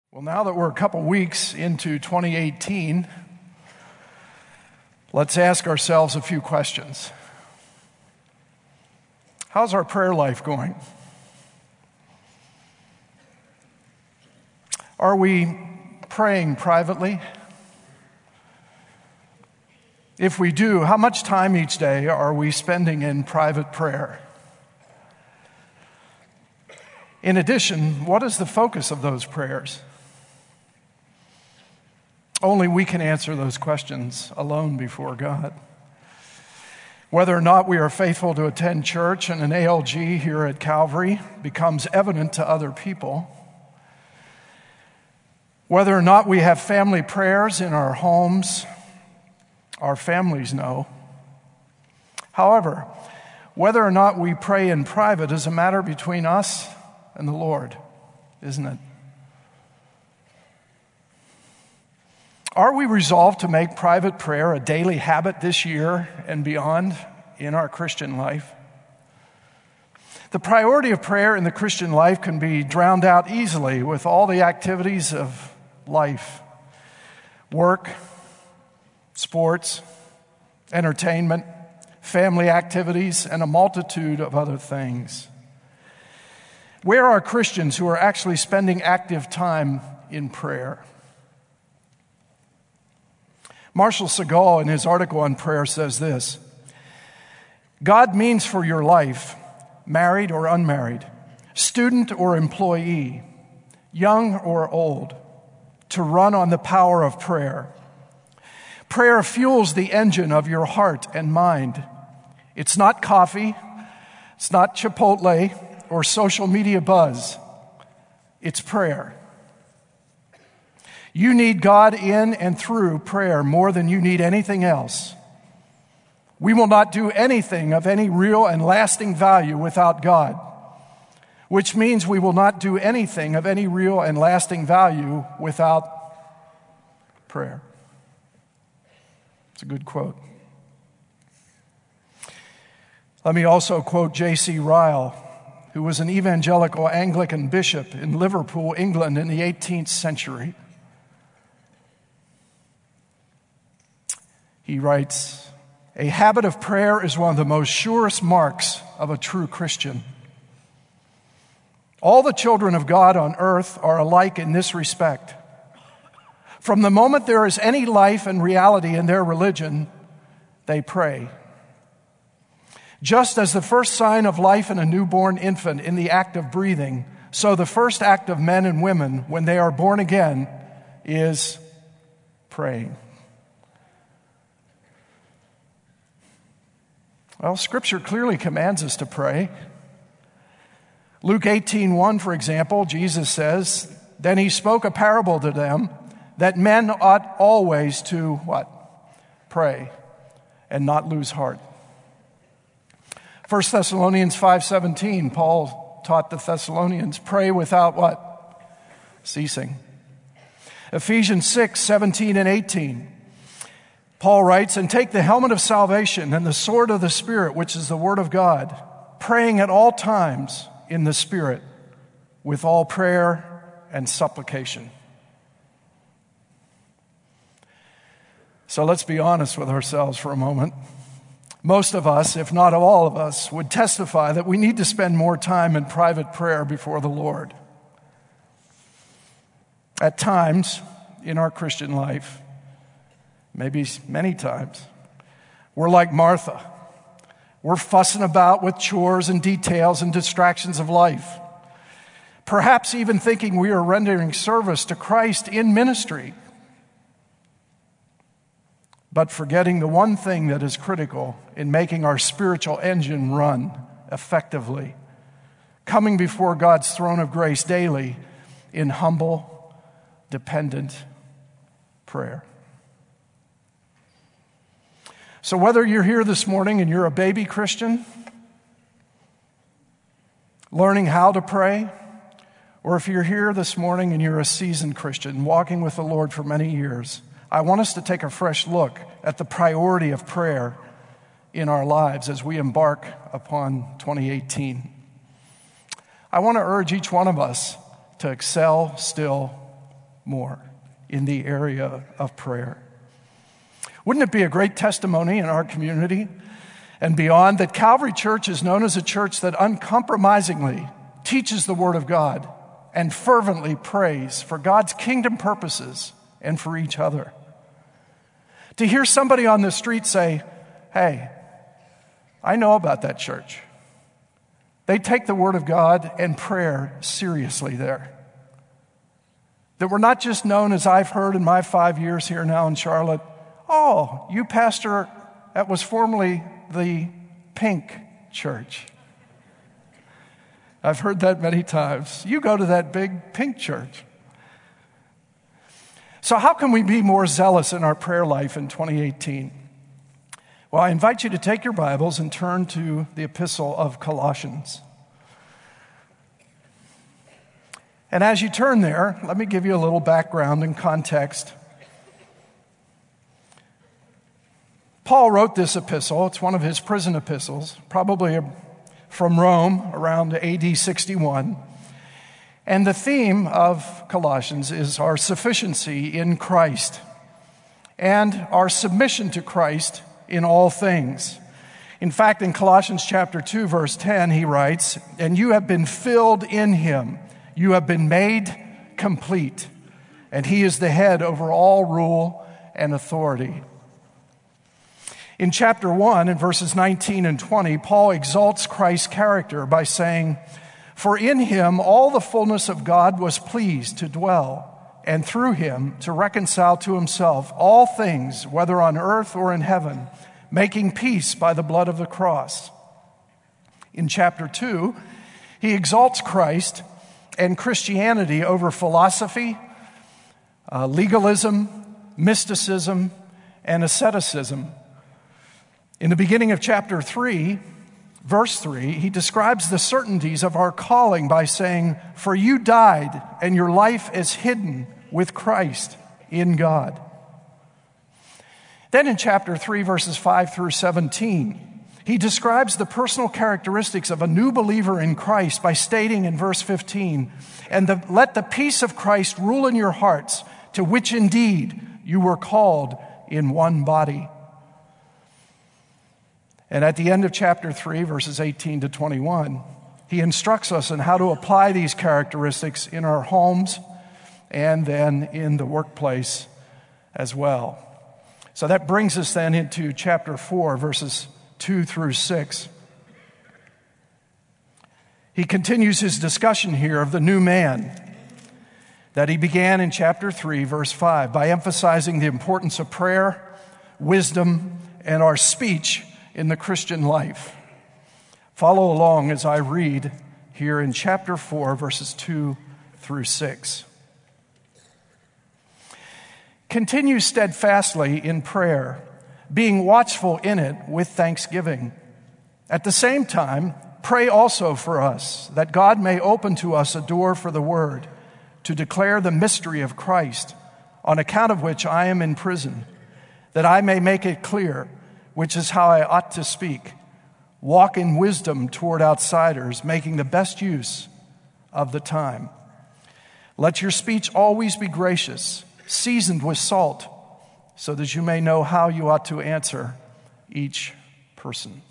Well, now that we're a couple weeks into 2018, let's ask ourselves a few questions. How's our prayer life going? Are we praying privately? If we do, how much time each day are we spending in private prayer? In addition, what is the focus of those prayers? Only we can answer those questions alone before God. Whether or not we are faithful to attend church and an ALG here at Calvary becomes evident to other people. Whether or not we have family prayers in our homes, our families know. However, whether or not we pray in private is a matter between us and the Lord, isn't it? Are we resolved to make private prayer a daily habit this year and beyond in our Christian life? The priority of prayer in the Christian life can be drowned out easily with all the activities of life: work, sports, entertainment, family activities, and a multitude of other things. Where are Christians who are actually spending active time in prayer? Marshall Segal, in his article on prayer, says this: God means for your life, married or unmarried, student or employee, young or old, to run on the power of prayer. Prayer fuels the engine of your heart and mind. It's not coffee, it's not Chipotle or social media buzz. It's prayer. You need God in and through prayer more than you need anything else. We will not do anything of any real and lasting value without God, which means we will not do anything of any real and lasting value without prayer. It's a good quote. Let me also quote J.C. Ryle, who was an evangelical Anglican bishop in Liverpool, England in the 18th century. He writes, "A habit of prayer is one of the most surest marks of a true Christian. All the children of God on earth are alike in this respect. From the moment there is any life and reality in their religion, they pray. Just as the first sign of life in a newborn infant in the act of breathing, so the first act of men and women when they are born again is praying." Well, Scripture clearly commands us to pray. Luke 18:1, for example, Jesus says, "Then he spoke a parable to them that men ought always to," what? Pray and not lose heart. 1 Thessalonians 5:17, Paul taught the Thessalonians, pray without what? Ceasing. Ephesians 6:17 and 18. Paul writes, "And take the helmet of salvation and the sword of the Spirit, which is the word of God, praying at all times in the Spirit, with all prayer and supplication." So let's be honest with ourselves for a moment. Most of us, if not all of us, would testify that we need to spend more time in private prayer before the Lord. At times in our Christian life, maybe many times, we're like Martha. We're fussing about with chores and details and distractions of life. Perhaps even thinking we are rendering service to Christ in ministry, but forgetting the one thing that is critical in making our spiritual engine run effectively: coming before God's throne of grace daily in humble, dependent prayer. So whether you're here this morning and you're a baby Christian, learning how to pray, or if you're here this morning and you're a seasoned Christian, walking with the Lord for many years, I want us to take a fresh look at the priority of prayer in our lives as we embark upon 2018. I want to urge each one of us to excel still more in the area of prayer. Wouldn't it be a great testimony in our community and beyond that Calvary Church is known as a church that uncompromisingly teaches the Word of God and fervently prays for God's kingdom purposes and for each other? To hear somebody on the street say, "Hey, I know about that church. They take the Word of God and prayer seriously there." That we're not just known, as I've heard in my 5 years here now in Charlotte, "Oh, you pastor that was formerly the Pink Church." I've heard that many times. You go to that big pink church. So how can we be more zealous in our prayer life in 2018? Well, I invite you to take your Bibles and turn to the Epistle of Colossians. And as you turn there, let me give you a little background and context. Paul wrote this epistle. It's one of his prison epistles, probably from Rome around AD 61. And the theme of Colossians is our sufficiency in Christ and our submission to Christ in all things. In fact, in Colossians chapter 2, verse 10, he writes, "And you have been filled in him. You have been made complete. And he is the head over all rule and authority." In chapter 1, in verses 19 and 20, Paul exalts Christ's character by saying, "For in him all the fullness of God was pleased to dwell, and through him to reconcile to himself all things, whether on earth or in heaven, making peace by the blood of the cross." In chapter 2, he exalts Christ and Christianity over philosophy, legalism, mysticism, and asceticism. In the beginning of chapter 3, verse 3, he describes the certainties of our calling by saying, "For you died, and your life is hidden with Christ in God." Then in chapter 3, verses 5 through 17, he describes the personal characteristics of a new believer in Christ by stating in verse 15, let the peace of Christ rule in your hearts, to which indeed you were called in one body." And at the end of chapter 3, verses 18 to 21, he instructs us on how to apply these characteristics in our homes and then in the workplace as well. So that brings us then into chapter 4, verses 2 through 6. He continues his discussion here of the new man that he began in chapter 3, verse 5, by emphasizing the importance of prayer, wisdom, and our speech in the Christian life. Follow along as I read here in chapter 4, verses 2 through 6. "Continue steadfastly in prayer, being watchful in it with thanksgiving. At the same time, pray also for us, that God may open to us a door for the word, to declare the mystery of Christ, on account of which I am in prison, that I may make it clear, which is how I ought to speak. Walk in wisdom toward outsiders, making the best use of the time. Let your speech always be gracious, seasoned with salt, so that you may know how you ought to answer each person."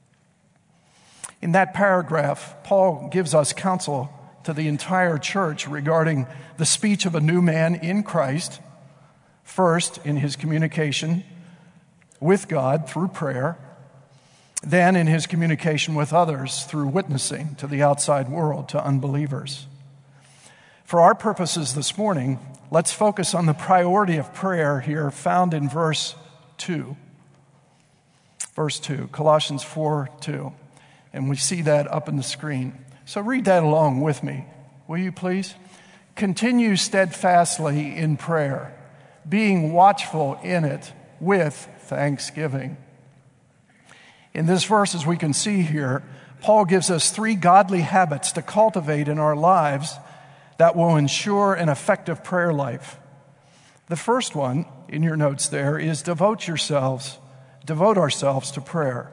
In that paragraph, Paul gives us counsel to the entire church regarding the speech of a new man in Christ, first in his communication with God through prayer, then in his communication with others through witnessing to the outside world, to unbelievers. For our purposes this morning, let's focus on the priority of prayer here found in verse 2. Verse 2, Colossians 4:2. And we see that up on the screen. So read that along with me, will you please? "Continue steadfastly in prayer, being watchful in it with thanksgiving." In this verse, as we can see here, Paul gives us 3 godly habits to cultivate in our lives that will ensure an effective prayer life. The first one, in your notes there, is devote ourselves to prayer.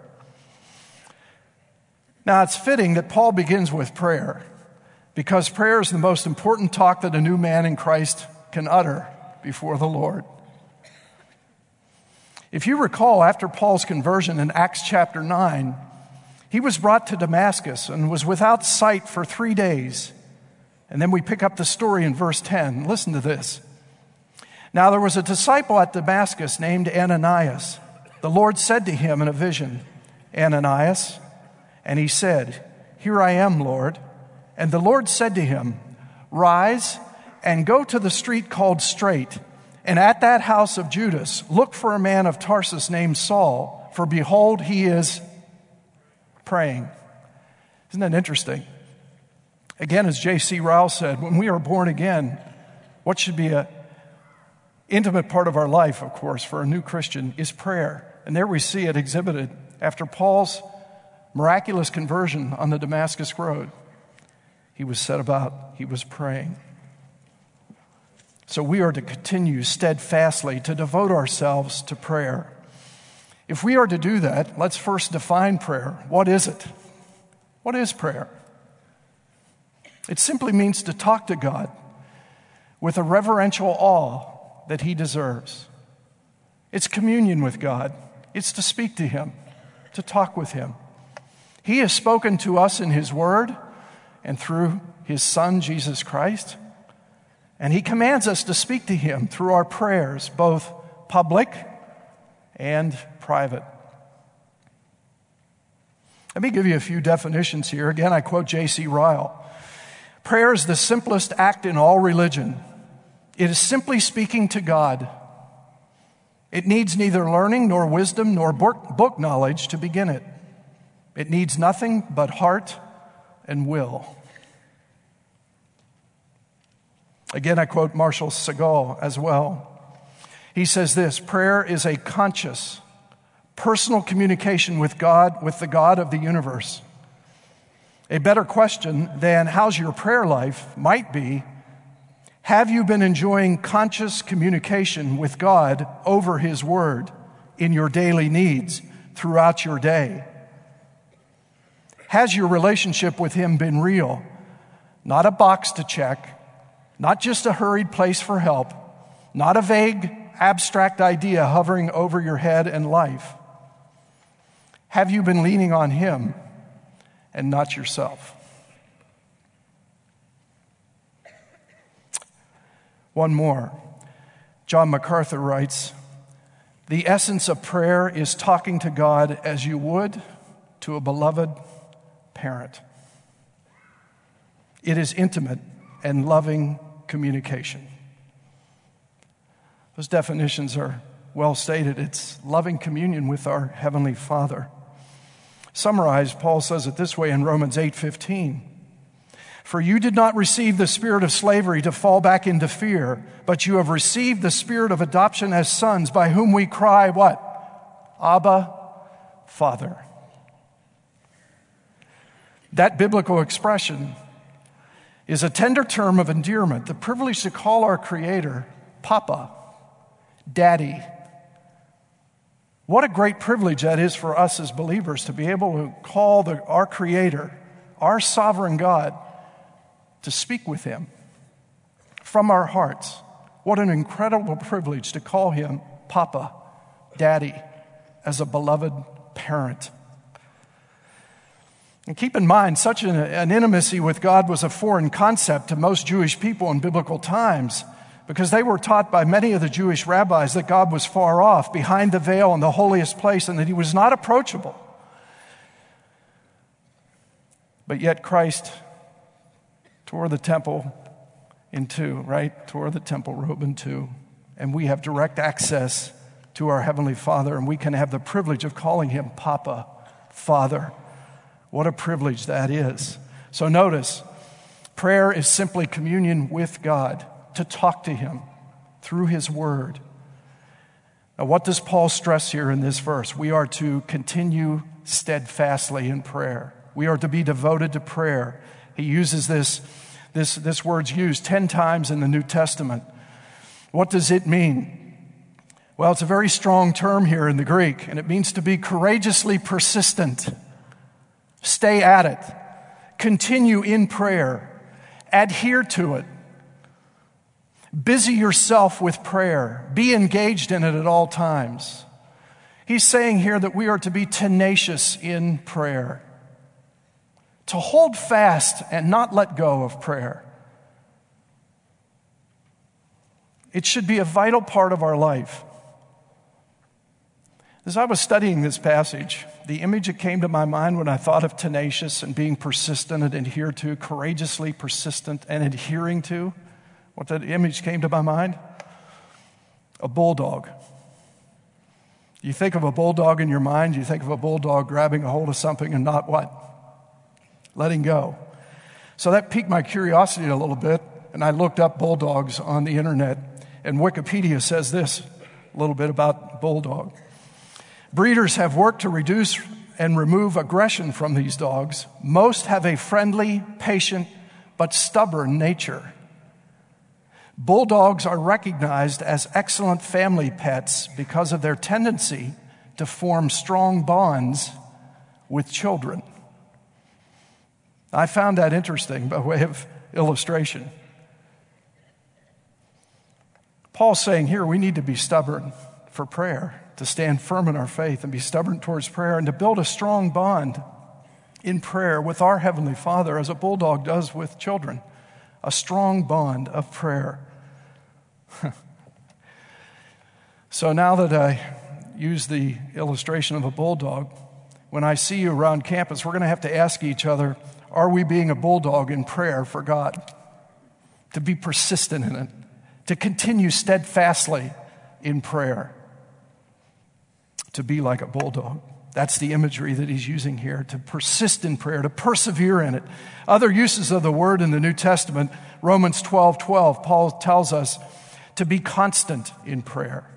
Now, it's fitting that Paul begins with prayer, because prayer is the most important talk that a new man in Christ can utter before the Lord. If you recall, after Paul's conversion in Acts chapter 9, he was brought to Damascus and was without sight for 3 days. And then we pick up the story in verse 10. Listen to this. Now there was a disciple at Damascus named Ananias. The Lord said to him in a vision, Ananias. And he said, Here I am, Lord. And the Lord said to him, Rise and go to the street called Straight, and at that house of Judas, look for a man of Tarsus named Saul, for behold, he is praying. Isn't that interesting? Again, as J.C. Ryle said, when we are born again, what should be an intimate part of our life, of course, for a new Christian is prayer. And there we see it exhibited after Paul's miraculous conversion on the Damascus Road. He was set about, he was praying. So we are to continue steadfastly to devote ourselves to prayer. If we are to do that, let's first define prayer. What is it? What is prayer? It simply means to talk to God with a reverential awe that He deserves. It's communion with God. It's to speak to Him, to talk with Him. He has spoken to us in His Word and through His Son, Jesus Christ. And He commands us to speak to Him through our prayers, both public and private. Let me give you a few definitions here. Again, I quote J.C. Ryle. Prayer is the simplest act in all religion. It is simply speaking to God. It needs neither learning nor wisdom nor book knowledge to begin it. It needs nothing but heart and will. Again, I quote Marshall Segal as well. He says this, prayer is a conscious, personal communication with God, with the God of the universe. A better question than how's your prayer life might be, have you been enjoying conscious communication with God over His Word in your daily needs throughout your day? Has your relationship with Him been real? Not a box to check, not just a hurried place for help, not a vague, abstract idea hovering over your head and life. Have you been leaning on Him and not yourself? One more. John MacArthur writes, the essence of prayer is talking to God as you would to a beloved parent. It is intimate and loving communication. Those definitions are well stated. It's loving communion with our Heavenly Father. Summarized, Paul says it this way in Romans 8:15. For you did not receive the spirit of slavery to fall back into fear, but you have received the spirit of adoption as sons, by whom we cry, what? Abba, Father. That biblical expression is a tender term of endearment, the privilege to call our Creator Papa, Daddy. What a great privilege that is for us as believers to be able to call our Creator, our sovereign God, to speak with Him from our hearts. What an incredible privilege to call Him Papa, Daddy, as a beloved parent. And keep in mind, such an intimacy with God was a foreign concept to most Jewish people in biblical times, because they were taught by many of the Jewish rabbis that God was far off, behind the veil in the holiest place, and that He was not approachable. But yet Christ tore the temple in two, right? Tore the temple robe in two. And we have direct access to our Heavenly Father, and we can have the privilege of calling Him Papa, Father. What a privilege that is. So notice, prayer is simply communion with God, to talk to Him through His Word. Now, what does Paul stress here in this verse? We are to continue steadfastly in prayer. We are to be devoted to prayer. He uses this word's used 10 times in the New Testament. What does it mean? Well, it's a very strong term here in the Greek, and it means to be courageously persistent. Stay at it. Continue in prayer. Adhere to it. Busy yourself with prayer. Be engaged in it at all times. He's saying here that we are to be tenacious in prayer, to hold fast and not let go of prayer. It should be a vital part of our life. As I was studying this passage, the image that came to my mind when I thought of tenacious and being persistent and adhere to, courageously persistent and adhering to, what that image came to my mind? A bulldog. You think of a bulldog in your mind, you think of a bulldog grabbing a hold of something and not what? Letting go. So that piqued my curiosity a little bit, and I looked up bulldogs on the internet, and Wikipedia says this a little bit about bulldog. Breeders have worked to reduce and remove aggression from these dogs. Most have a friendly, patient, but stubborn nature. Bulldogs are recognized as excellent family pets because of their tendency to form strong bonds with children. I found that interesting by way of illustration. Paul's saying here we need to be stubborn for prayer, to stand firm in our faith and be stubborn towards prayer, and to build a strong bond in prayer with our Heavenly Father as a bulldog does with children. A strong bond of prayer. So now that I use the illustration of a bulldog, when I see you around campus, we're going to have to ask each other, are we being a bulldog in prayer for God? To be persistent in it, to continue steadfastly in prayer, to be like a bulldog. That's the imagery that he's using here, to persist in prayer, to persevere in it. Other uses of the word in the New Testament, Romans 12:12, Paul tells us to be constant in prayer.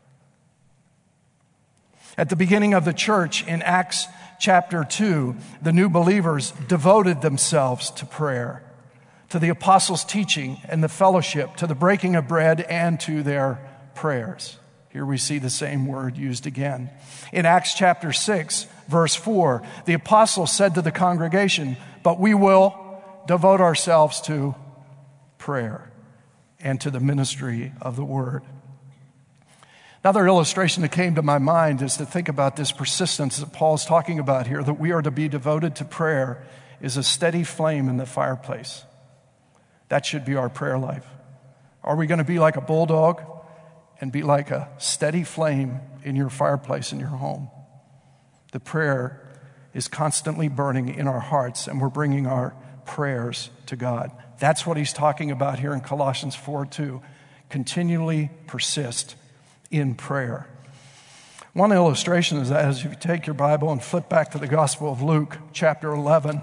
At the beginning of the church in Acts chapter 2, the new believers devoted themselves to prayer, to the apostles' teaching and the fellowship, to the breaking of bread and to their prayers. Here we see the same word used again. In Acts chapter 6, verse 4, the apostles said to the congregation, "But we will devote ourselves to prayer and to the ministry of the word." Another illustration that came to my mind is to think about this persistence that Paul's talking about here, that we are to be devoted to prayer, is a steady flame in the fireplace. That should be our prayer life. Are we going to be like a bulldog and be like a steady flame in your fireplace in your home? The prayer is constantly burning in our hearts, and we're bringing our prayers to God. That's what he's talking about here in Colossians 4:2. Continually persist in prayer. One illustration is that as you take your Bible and flip back to the Gospel of Luke, chapter 11.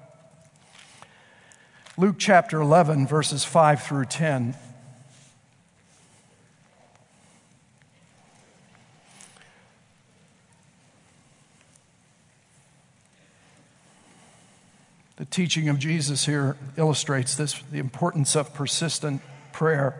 Luke chapter 11, verses 5 through 10. The teaching of Jesus here illustrates this, the importance of persistent prayer.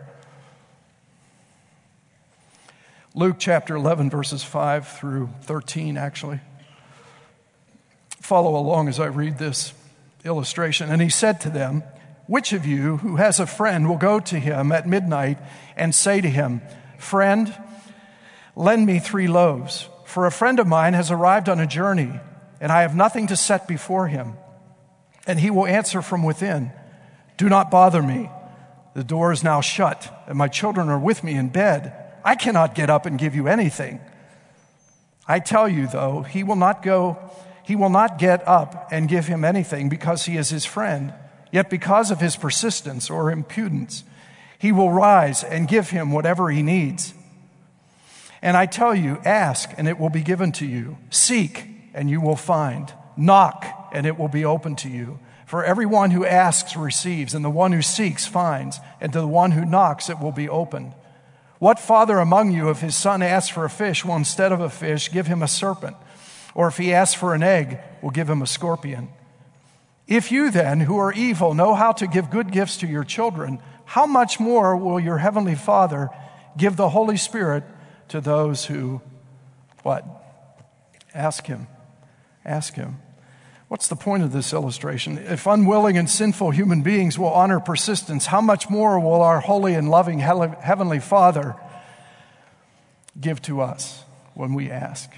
Luke chapter 11, verses 5 through 13, actually. Follow along as I read this illustration. And he said to them, "Which of you who has a friend will go to him at midnight and say to him, 'Friend, lend me 3 loaves, for a friend of mine has arrived on a journey, and I have nothing to set before him.' And he will answer from within, 'Do not bother me. The door is now shut, and my children are with me in bed. I cannot get up and give you anything.' I tell you, though, he will not get up and give him anything because he is his friend. Yet because of his persistence or impudence, he will rise and give him whatever he needs. And I tell you, ask, and it will be given to you. Seek, and you will find. Knock, and it will be open to you. For everyone who asks receives, and the one who seeks finds, and to the one who knocks it will be opened. What father among you, if his son asks for a fish, will instead of a fish give him a serpent? Or if he asks for an egg, will give him a scorpion? If you then, who are evil, know how to give good gifts to your children, how much more will your heavenly Father give the Holy Spirit to those who, what? Ask him. Ask him. What's the point of this illustration? If unwilling and sinful human beings will honor persistence, how much more will our holy and loving Heavenly Father give to us when we ask?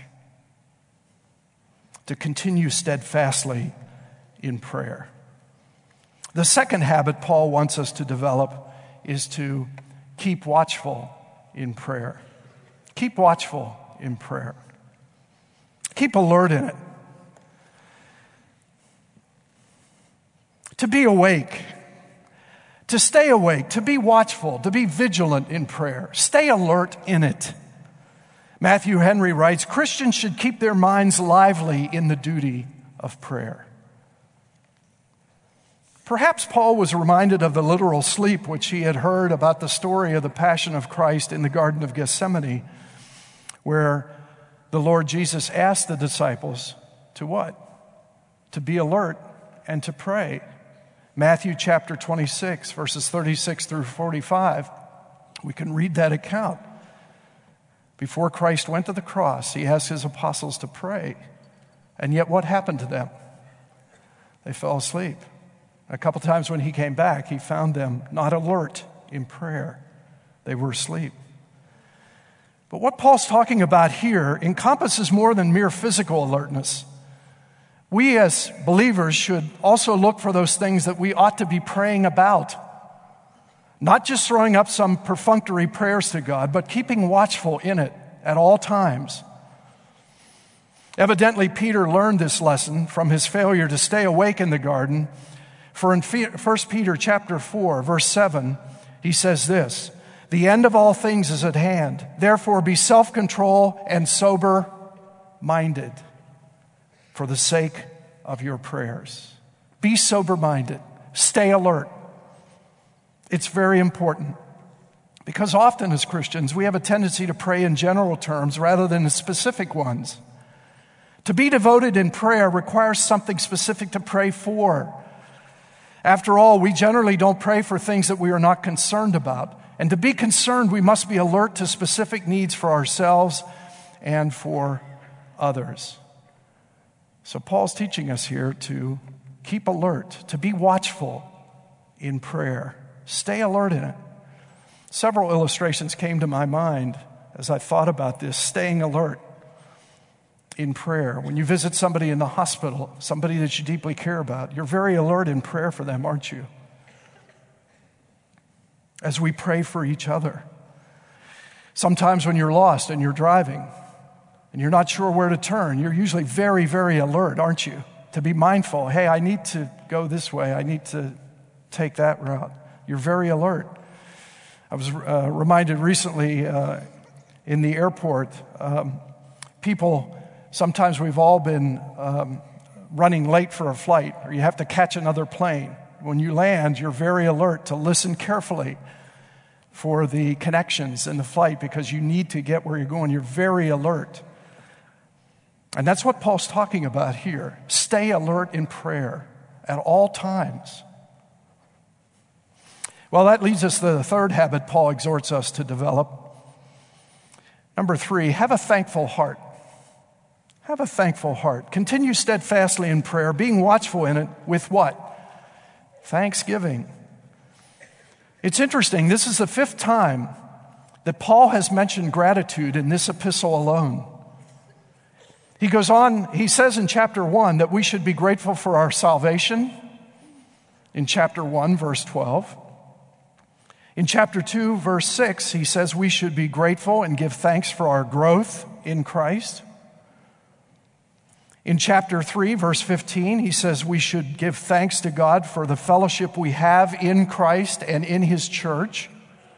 To continue steadfastly in prayer. The second habit Paul wants us to develop is to keep watchful in prayer. Keep watchful in prayer. Keep alert in it. To be awake, to stay awake, to be watchful, to be vigilant in prayer. Stay alert in it. Matthew Henry writes, Christians should keep their minds lively in the duty of prayer. Perhaps Paul was reminded of the literal sleep which he had heard about the story of the Passion of Christ in the Garden of Gethsemane, where the Lord Jesus asked the disciples to what? To be alert and to pray. Matthew chapter 26, verses 36 through 45. We can read that account. Before Christ went to the cross, he asked his apostles to pray. And yet what happened to them? They fell asleep. A couple times when he came back, he found them not alert in prayer. They were asleep. But what Paul's talking about here encompasses more than mere physical alertness. We as believers should also look for those things that we ought to be praying about. Not just throwing up some perfunctory prayers to God, but keeping watchful in it at all times. Evidently, Peter learned this lesson from his failure to stay awake in the garden. For in 1 Peter chapter 4, verse 7, he says this, "The end of all things is at hand. Therefore be self-control and sober-minded for the sake of your prayers." Be sober-minded. Stay alert. It's very important because often as Christians, we have a tendency to pray in general terms rather than in specific ones. To be devoted in prayer requires something specific to pray for. After all, we generally don't pray for things that we are not concerned about. And to be concerned, we must be alert to specific needs for ourselves and for others. So Paul's teaching us here to keep alert, to be watchful in prayer. Stay alert in it. Several illustrations came to my mind as I thought about this, staying alert in prayer. When you visit somebody in the hospital, somebody that you deeply care about, you're very alert in prayer for them, aren't you? As we pray for each other. Sometimes when you're lost and you're driving and you're not sure where to turn, you're usually very, very alert, aren't you? To be mindful, hey, I need to go this way, I need to take that route. You're very alert. I was reminded recently in the airport, sometimes we've all been running late for a flight, or you have to catch another plane. When you land, you're very alert to listen carefully for the connections in the flight because you need to get where you're going. You're very alert. And that's what Paul's talking about here. Stay alert in prayer at all times. Well, that leads us to the third habit Paul exhorts us to develop. Number 3, have a thankful heart. Have a thankful heart. Continue steadfastly in prayer, being watchful in it with what? Thanksgiving. It's interesting, this is the 5th time that Paul has mentioned gratitude in this epistle alone. He goes on, he says in chapter 1 that we should be grateful for our salvation. In chapter 1, verse 12. In chapter 2, verse 6, he says we should be grateful and give thanks for our growth in Christ. In chapter 3, verse 15, he says we should give thanks to God for the fellowship we have in Christ and in His church.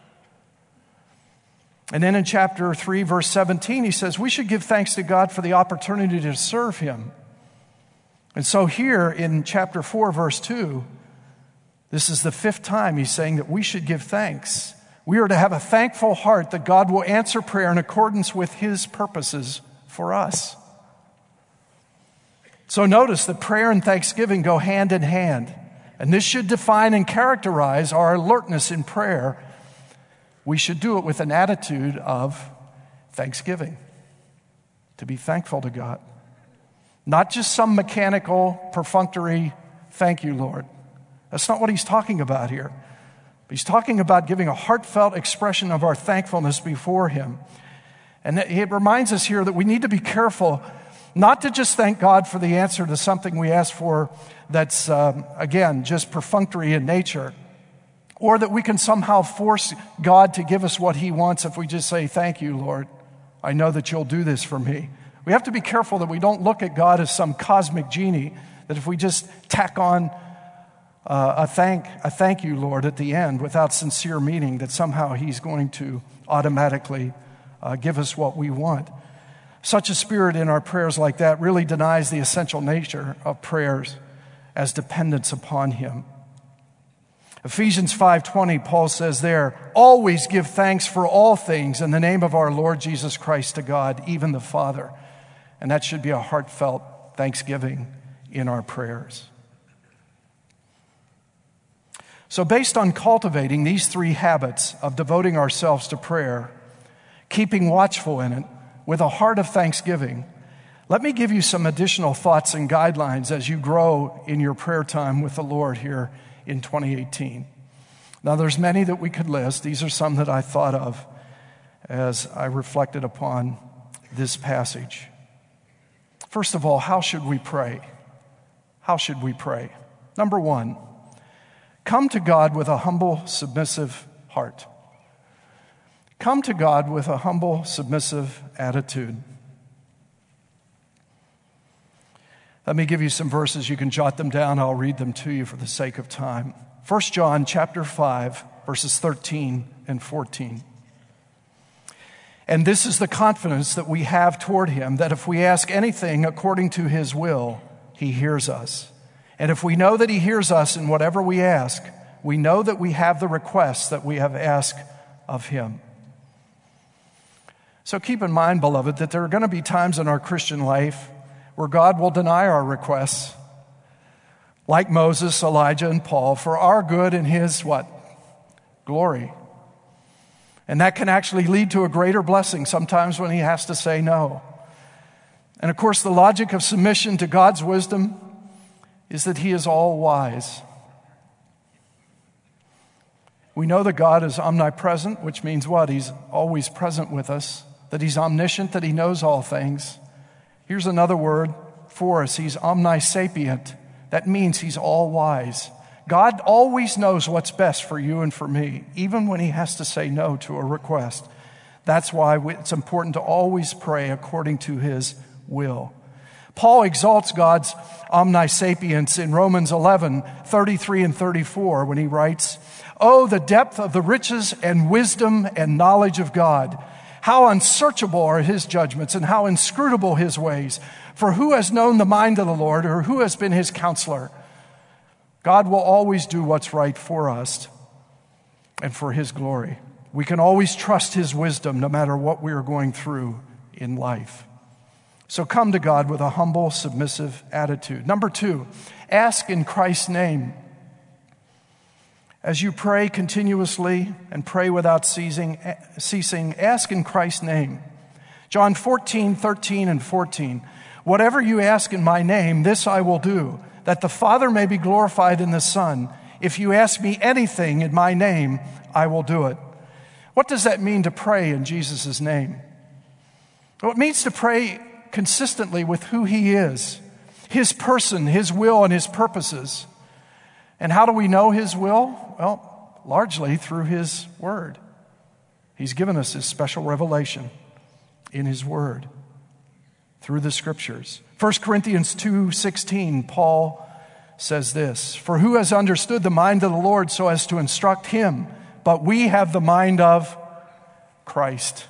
And then in chapter 3, verse 17, he says we should give thanks to God for the opportunity to serve Him. And so here in chapter 4, verse 2, this is the 5th time he's saying that we should give thanks. We are to have a thankful heart that God will answer prayer in accordance with His purposes for us. So notice that prayer and thanksgiving go hand in hand. And this should define and characterize our alertness in prayer. We should do it with an attitude of thanksgiving, to be thankful to God. Not just some mechanical, perfunctory, thank you, Lord. That's not what he's talking about here. He's talking about giving a heartfelt expression of our thankfulness before him. And it reminds us here that we need to be careful not to just thank God for the answer to something we ask for that's, again, just perfunctory in nature, or that we can somehow force God to give us what he wants if we just say, thank you, Lord. I know that you'll do this for me. We have to be careful that we don't look at God as some cosmic genie, that if we just tack on a thank you, Lord, at the end without sincere meaning, that somehow he's going to automatically give us what we want. Such a spirit in our prayers like that really denies the essential nature of prayers as dependence upon him. Ephesians 5:20, Paul says there, always give thanks for all things in the name of our Lord Jesus Christ to God, even the Father. And that should be a heartfelt thanksgiving in our prayers. So based on cultivating these three habits of devoting ourselves to prayer, keeping watchful in it, with a heart of thanksgiving, let me give you some additional thoughts and guidelines as you grow in your prayer time with the Lord here in 2018. Now, there's many that we could list. These are some that I thought of as I reflected upon this passage. First of all, how should we pray? How should we pray? Number one, come to God with a humble, submissive heart. Come to God with a humble, submissive attitude. Let me give you some verses. You can jot them down. I'll read them to you for the sake of time. 1 John chapter 5, verses 13 and 14. And this is the confidence that we have toward him, that if we ask anything according to his will, he hears us. And if we know that he hears us in whatever we ask, we know that we have the requests that we have asked of him. So keep in mind, beloved, that there are going to be times in our Christian life where God will deny our requests, like Moses, Elijah, and Paul, for our good and his what? Glory. And that can actually lead to a greater blessing sometimes when he has to say no. And of course, the logic of submission to God's wisdom is that he is all wise. We know that God is omnipresent, which means what? He's always present with us, that he's omniscient, that he knows all things. Here's another word for us. He's omnisapient. That means he's all wise. God always knows what's best for you and for me, even when he has to say no to a request. That's why it's important to always pray according to his will. Paul exalts God's omnisapience in Romans 11, 33 and 34 when he writes, "Oh, the depth of the riches and wisdom and knowledge of God! How unsearchable are his judgments and how inscrutable his ways. For who has known the mind of the Lord, or who has been his counselor?" God will always do what's right for us and for his glory. We can always trust his wisdom no matter what we are going through in life. So come to God with a humble, submissive attitude. Number two, ask in Christ's name. As you pray continuously and pray without ceasing, ask in Christ's name. John 14, 13 and 14. "Whatever you ask in my name, this I will do, that the Father may be glorified in the Son. If you ask me anything in my name, I will do it." What does that mean to pray in Jesus' name? Well, it means to pray consistently with who he is, his person, his will, and his purposes. And how do we know his will? Well, largely through his word. He's given us his special revelation in his word through the scriptures. 1 Corinthians 2:16, Paul says this, "For who has understood the mind of the Lord so as to instruct him? But we have the mind of Christ."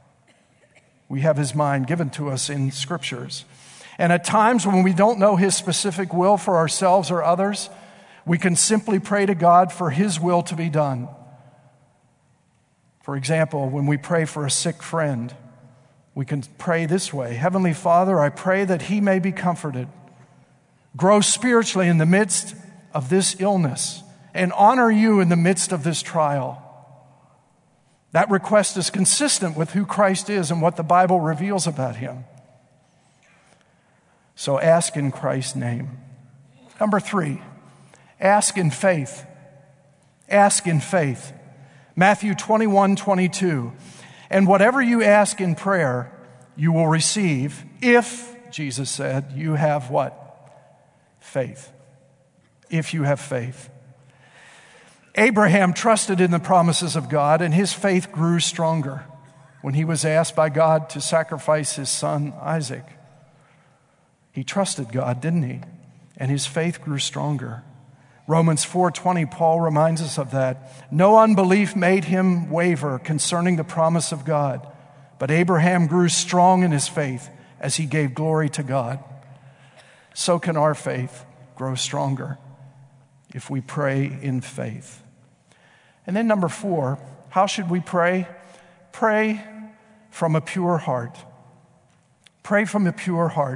We have his mind given to us in scriptures. And at times when we don't know his specific will for ourselves or others, we can simply pray to God for his will to be done. For example, when we pray for a sick friend, we can pray this way: "Heavenly Father, I pray that he may be comforted, grow spiritually in the midst of this illness, and honor you in the midst of this trial." That request is consistent with who Christ is and what the Bible reveals about him. So ask in Christ's name. Number 3, ask in faith. Ask in faith. Matthew 21:22. And whatever you ask in prayer, you will receive if, Jesus said, you have what? Faith. If you have faith. Abraham trusted in the promises of God, and his faith grew stronger when he was asked by God to sacrifice his son Isaac. He trusted God, didn't he? And his faith grew stronger. Romans 4:20, Paul reminds us of that. No unbelief made him waver concerning the promise of God, but Abraham grew strong in his faith as he gave glory to God. So can our faith grow stronger if we pray in faith. And then number 4, how should we pray? Pray from a pure heart. Pray from a pure heart.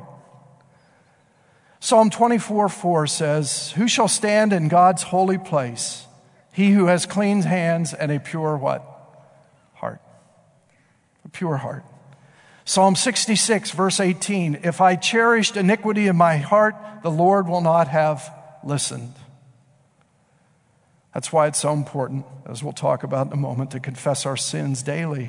Psalm 24:4 says, who shall stand in God's holy place? He who has clean hands and a pure what? Heart. A pure heart. Psalm 66 verse 18, if I cherished iniquity in my heart, the Lord will not have listened. That's why it's so important, as we'll talk about in a moment, to confess our sins daily.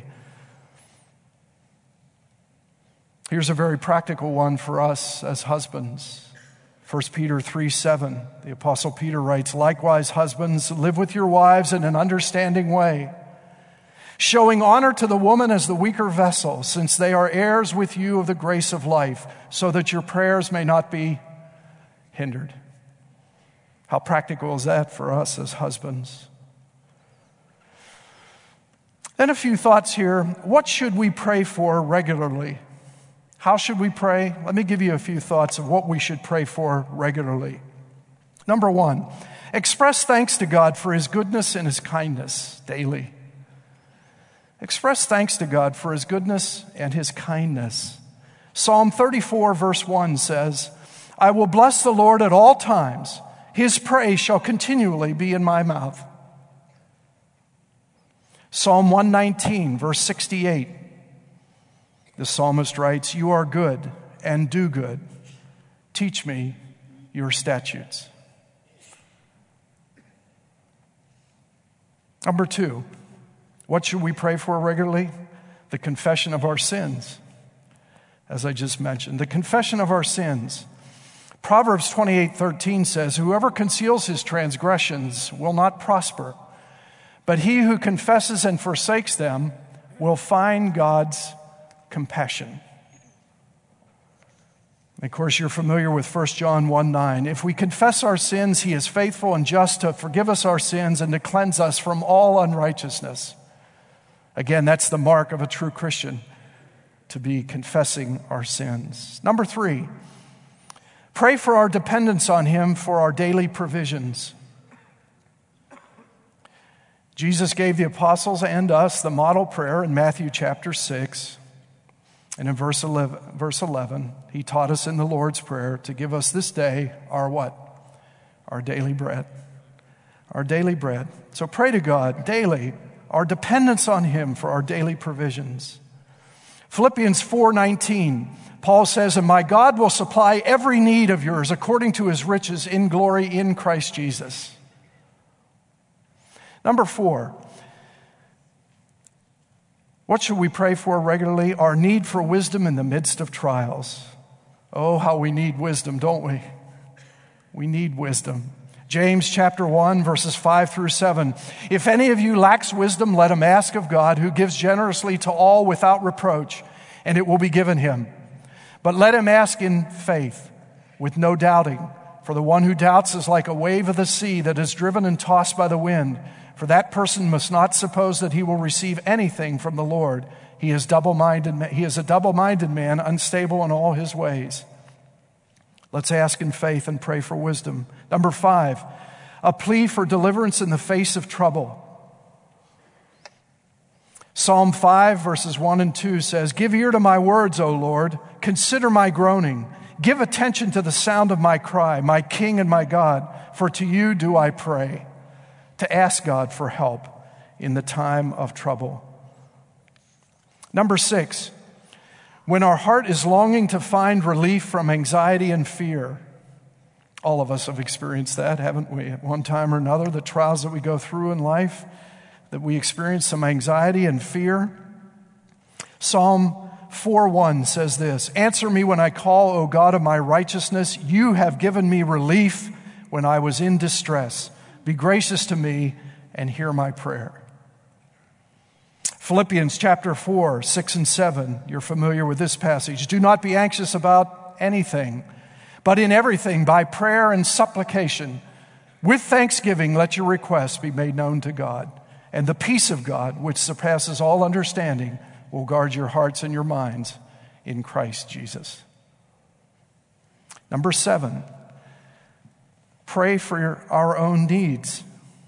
Here's a very practical one for us as husbands. 1 Peter 3:7, the Apostle Peter writes, likewise, husbands, live with your wives in an understanding way, showing honor to the woman as the weaker vessel, since they are heirs with you of the grace of life, so that your prayers may not be hindered. How practical is that for us as husbands? Then a few thoughts here. What should we pray for regularly? How should we pray? Let me give you a few thoughts of what we should pray for regularly. Number 1, express thanks to God for his goodness and his kindness daily. Express thanks to God for his goodness and his kindness. Psalm 34 verse 1 says, I will bless the Lord at all times. His praise shall continually be in my mouth. Psalm 119 verse 68. The psalmist writes, you are good and do good. Teach me your statutes. Number 2, what should we pray for regularly? The confession of our sins. As I just mentioned, the confession of our sins. Proverbs 28:13 says, whoever conceals his transgressions will not prosper, but he who confesses and forsakes them will find God's compassion. Of course, you're familiar with 1 John 1:9. If we confess our sins, he is faithful and just to forgive us our sins and to cleanse us from all unrighteousness. Again, that's the mark of a true Christian, to be confessing our sins. Number 3, pray for our dependence on him for our daily provisions. Jesus gave the apostles and us the model prayer in Matthew chapter 6. And in verse 11, he taught us in the Lord's Prayer to give us this day our what? Our daily bread. Our daily bread. So pray to God daily, our dependence on him for our daily provisions. Philippians 4:19, Paul says, and my God will supply every need of yours according to his riches in glory in Christ Jesus. Number 4, what should we pray for regularly? Our need for wisdom in the midst of trials. Oh, how we need wisdom, don't we? We need wisdom. James chapter 1, verses 5 through 7. If any of you lacks wisdom, let him ask of God, who gives generously to all without reproach, and it will be given him. But let him ask in faith, with no doubting. For the one who doubts is like a wave of the sea that is driven and tossed by the wind. For that person must not suppose that he will receive anything from the Lord. He is a double-minded man, unstable in all his ways. Let's ask in faith and pray for wisdom. Number 5, a plea for deliverance in the face of trouble. Psalm 5 verses 1 and 2 says, give ear to my words, O Lord. Consider my groaning. Give attention to the sound of my cry, my King and my God. For to you do I pray. To ask God for help in the time of trouble. Number 6, When our heart is longing to find relief from anxiety and fear. All of us have experienced that, haven't we? At one time or another, the trials that we go through in life, that we experience some anxiety and fear. Psalm 4:1 says this, "Answer me when I call, O God of my righteousness. You have given me relief when I was in distress. Be gracious to me and hear my prayer." Philippians chapter 4, 6 and 7, you're familiar with this passage. "Do not be anxious about anything, but in everything, by prayer and supplication, with thanksgiving, let your requests be made known to God. And the peace of God, which surpasses all understanding, will guard your hearts and your minds in Christ Jesus." Number 7, pray for our own needs.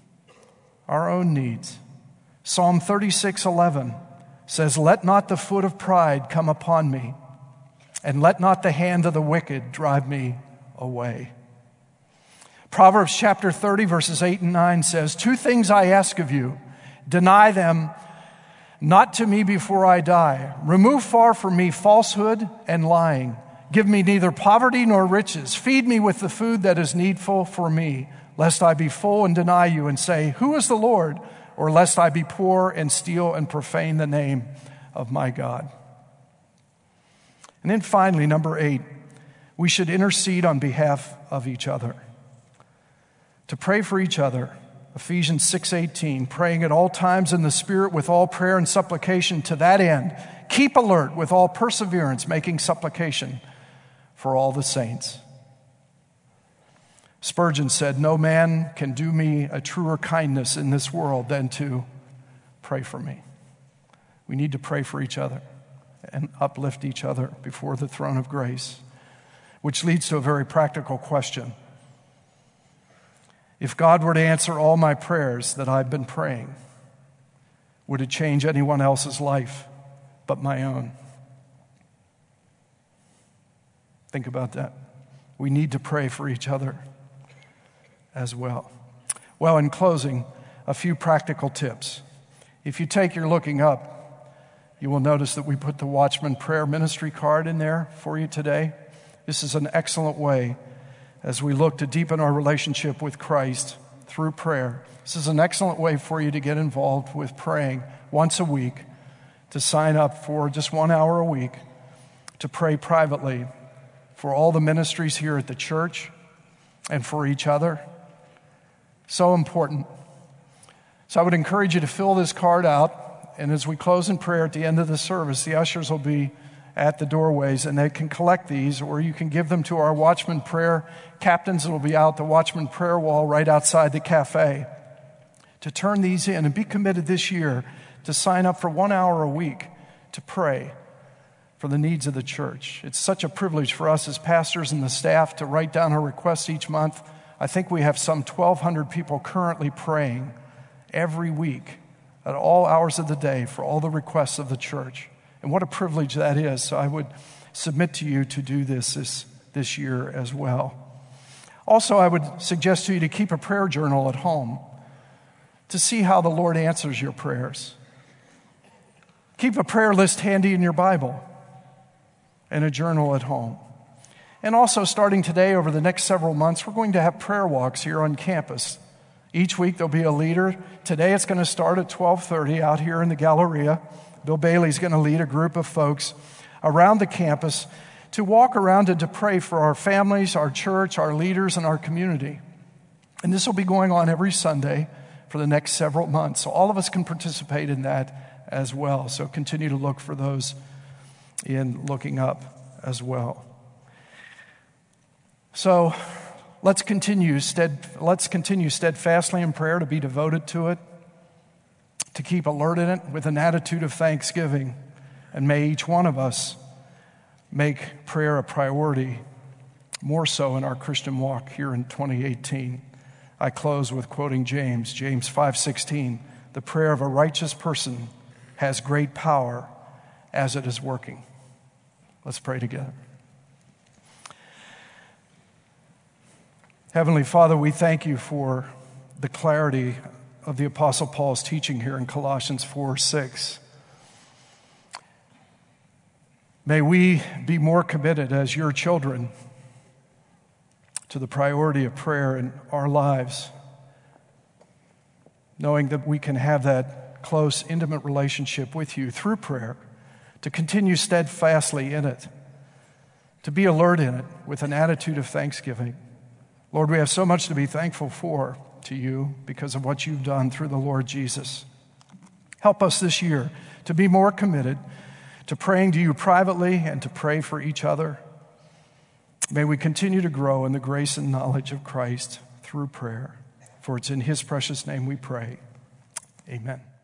Our own needs. Psalm 36:11 says, "Let not the foot of pride come upon me, and let not the hand of the wicked drive me away." Proverbs chapter 30, verses 8 and 9 says, "Two things I ask of you, deny them not to me before I die. Remove far from me falsehood and lying. Give me neither poverty nor riches. Feed me with the food that is needful for me, lest I be full and deny you and say, 'Who is the Lord?' Or lest I be poor and steal and profane the name of my God." And then finally, number 8, we should intercede on behalf of each other. To pray for each other. Ephesians 6:18, "Praying at all times in the Spirit with all prayer and supplication, to that end, keep alert with all perseverance, making supplication for all the saints." Spurgeon said, "No man can do me a truer kindness in this world than to pray for me." We need to pray for each other and uplift each other before the throne of grace, which leads to a very practical question. If God were to answer all my prayers that I've been praying, would it change anyone else's life but my own? Think about that. We need to pray for each other as well. Well, in closing, a few practical tips. If you take your looking up, you will notice that we put the Watchman Prayer Ministry card in there for you today. This is an excellent way as we look to deepen our relationship with Christ through prayer. This is an excellent way for you to get involved with praying once a week, to sign up for just 1 hour a week, to pray privately for all the ministries here at the church and for each other. So important. So I would encourage you to fill this card out, and as we close in prayer at the end of the service, the ushers will be at the doorways, and they can collect these, or you can give them to our Watchman Prayer captains that will be out the Watchman Prayer wall right outside the cafe, to turn these in and be committed this year to sign up for 1 hour a week to pray for the needs of the church. It's such a privilege for us as pastors and the staff to write down our requests each month. I think we have some 1,200 people currently praying every week at all hours of the day for all the requests of the church. And what a privilege that is. So I would submit to you to do this year as well. Also, I would suggest to you to keep a prayer journal at home to see how the Lord answers your prayers. Keep a prayer list handy in your Bible and a journal at home. And also, starting today, over the next several months, we're going to have prayer walks here on campus. Each week there'll be a leader. Today it's going to start at 12:30 out here in the Galleria. Bill Bailey's going to lead a group of folks around the campus to walk around and to pray for our families, our church, our leaders, and our community. And this will be going on every Sunday for the next several months. So all of us can participate in that as well. So continue to look for those in looking up as well. So let's continue steadfastly in prayer, to be devoted to it, to keep alert in it with an attitude of thanksgiving. And may each one of us make prayer a priority, more so in our Christian walk here in 2018. I close with quoting James 5:16. "The prayer of a righteous person has great power as it is working." Let's pray together. Heavenly Father, we thank you for the clarity of the Apostle Paul's teaching here in Colossians 4:6. May we be more committed as your children to the priority of prayer in our lives, knowing that we can have that close, intimate relationship with you through prayer, to continue steadfastly in it, to be alert in it with an attitude of thanksgiving. Lord, we have so much to be thankful for to you because of what you've done through the Lord Jesus. Help us this year to be more committed to praying to you privately and to pray for each other. May we continue to grow in the grace and knowledge of Christ through prayer. For it's in his precious name we pray. Amen.